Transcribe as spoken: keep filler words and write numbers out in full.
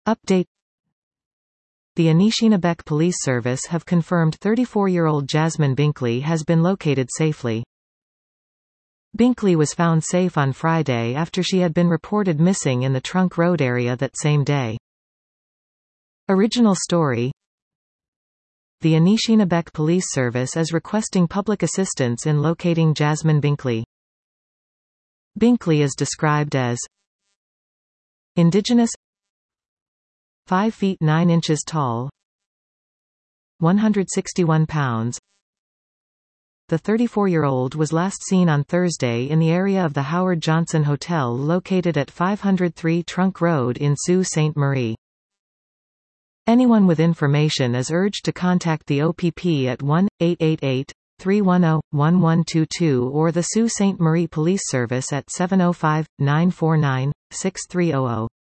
Update. The Anishinabek Police Service have confirmed thirty-four-year-old Jasmine Binkley has been located safely. Binkley was found safe on Friday after she had been reported missing in the Trunk Road area that same day. Original story. The Anishinabek Police Service is requesting public assistance in locating Jasmine Binkley. Binkley is described as indigenous, five feet nine inches tall, one hundred sixty-one pounds. The thirty-four-year-old was last seen on Thursday in the area of the Howard Johnson Hotel located at five oh three Trunk Road in Sault Ste. Marie. Anyone with information is urged to contact the O P P at one eight eight eight, three one zero, one one two two or the Sault Ste. Marie Police Service at seven oh five, nine four nine, six three zero zero.